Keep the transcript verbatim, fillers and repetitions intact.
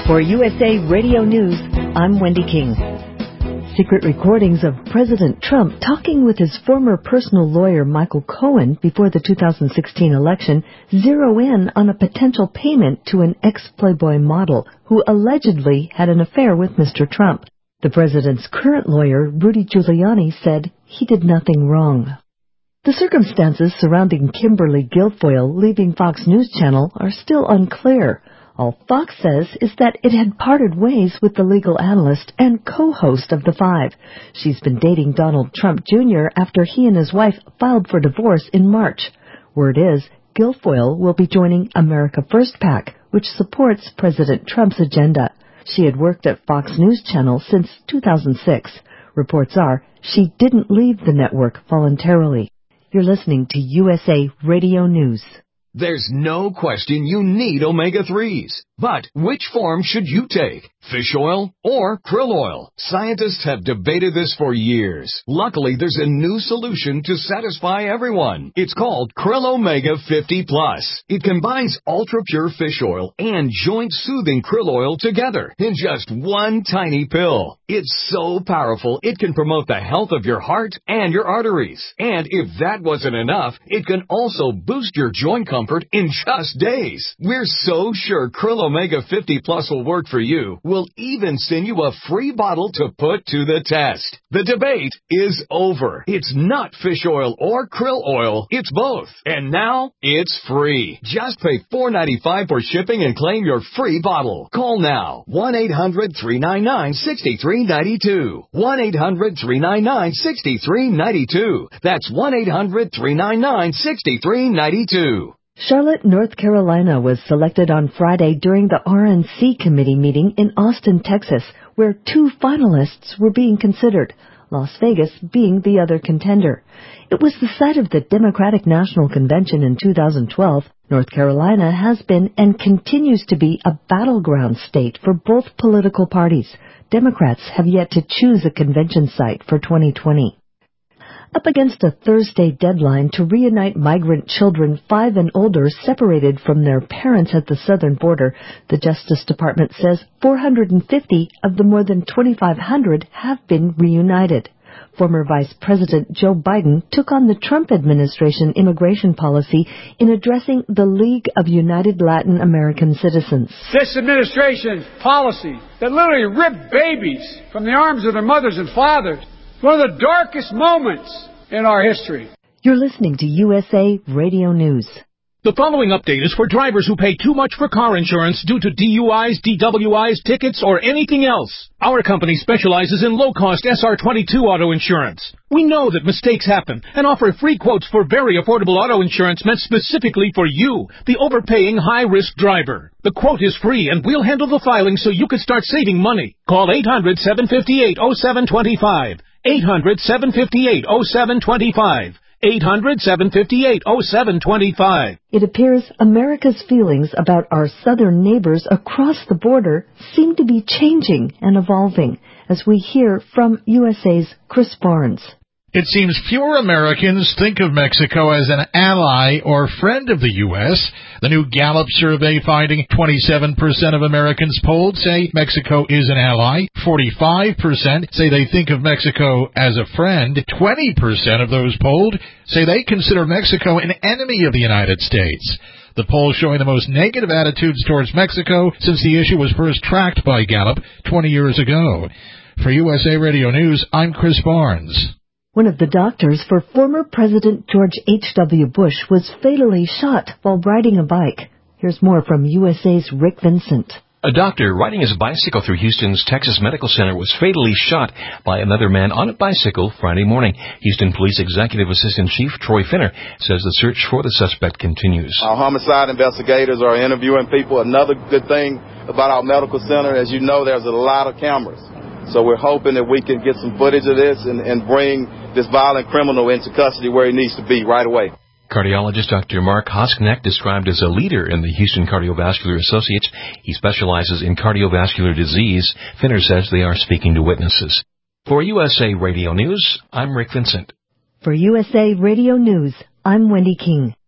For U S A Radio News, I'm Wendy King. Secret recordings of President Trump talking with his former personal lawyer Michael Cohen before the two thousand sixteen election zero in on a potential payment to an ex-Playboy model who allegedly had an affair with Mister Trump. The president's current lawyer, Rudy Giuliani, said he did nothing wrong. The circumstances surrounding Kimberly Guilfoyle leaving Fox News Channel are still unclear. All Fox says is that it had parted ways with the legal analyst and co-host of The Five. She's been dating Donald Trump Junior after he and his wife filed for divorce in March. Word is, Guilfoyle will be joining America First PAC, which supports President Trump's agenda. She had worked at Fox News Channel since two thousand six. Reports are she didn't leave the network voluntarily. You're listening to U S A Radio News. There's no question you need omega threes. But which form should you take? Fish oil or krill oil? Scientists have debated this for years. Luckily, there's a new solution to satisfy everyone. It's called Krill Omega fifty plus. It combines ultra-pure fish oil and joint-soothing krill oil together in just one tiny pill. It's so powerful, it can promote the health of your heart and your arteries. And if that wasn't enough, it can also boost your joint comfort in just days. We're so sure Krill Omega fifty plus will work for you. We'll even send you a free bottle to put to the test. The debate is over. It's not fish oil or krill oil. It's both. And now it's free. Just pay four dollars and ninety-five cents for shipping and claim your free bottle. Call now. one eight hundred three nine nine six three nine two. one eight hundred three nine nine six three nine two. That's one eight hundred three nine nine six three nine two. Charlotte, North Carolina was selected on Friday during the R N C committee meeting in Austin, Texas, where two finalists were being considered, Las Vegas being the other contender. It was the site of the Democratic National Convention in two thousand twelve. North Carolina has been and continues to be a battleground state for both political parties. Democrats have yet to choose a convention site for twenty twenty. Up against a Thursday deadline to reunite migrant children five and older separated from their parents at the southern border, the Justice Department says four hundred fifty of the more than twenty-five hundred have been reunited. Former Vice President Joe Biden took on the Trump administration immigration policy in addressing the League of United Latin American Citizens. This administration's policy that literally ripped babies from the arms of their mothers and fathers, one of the darkest moments in our history. You're listening to U S A Radio News. The following update is for drivers who pay too much for car insurance due to D U Is, D W Is, tickets, or anything else. Our company specializes in low-cost S R twenty-two auto insurance. We know that mistakes happen and offer free quotes for very affordable auto insurance meant specifically for you, the overpaying high-risk driver. The quote is free and we'll handle the filing so you can start saving money. Call eight hundred, seven five eight, oh seven two five. eight hundred, seven five eight, oh seven two five. eight hundred, seven five eight, oh seven two five. It appears America's feelings about our southern neighbors across the border seem to be changing and evolving, as we hear from U S A's Chris Barnes. It seems fewer Americans think of Mexico as an ally or friend of the U S. The new Gallup survey finding twenty-seven percent of Americans polled say Mexico is an ally. forty-five percent say they think of Mexico as a friend. twenty percent of those polled say they consider Mexico an enemy of the United States. The poll showing the most negative attitudes towards Mexico since the issue was first tracked by Gallup twenty years ago. For U S A Radio News, I'm Chris Barnes. One of the doctors for former President George H W Bush was fatally shot while riding a bike. Here's more from U S A's Rick Vincent. A doctor riding his bicycle through Houston's Texas Medical Center was fatally shot by another man on a bicycle Friday morning. Houston Police Executive Assistant Chief Troy Finner says the search for the suspect continues. Our homicide investigators are interviewing people. Another good thing about our medical center, as you know, there's a lot of cameras. So we're hoping that we can get some footage of this and, and bring this violent criminal into custody where he needs to be right away. Cardiologist Doctor Mark Hosknecht, described as a leader in the Houston Cardiovascular Associates. He specializes in cardiovascular disease. Finner says they are speaking to witnesses. For U S A Radio News, I'm Rick Vincent. For U S A Radio News, I'm Wendy King.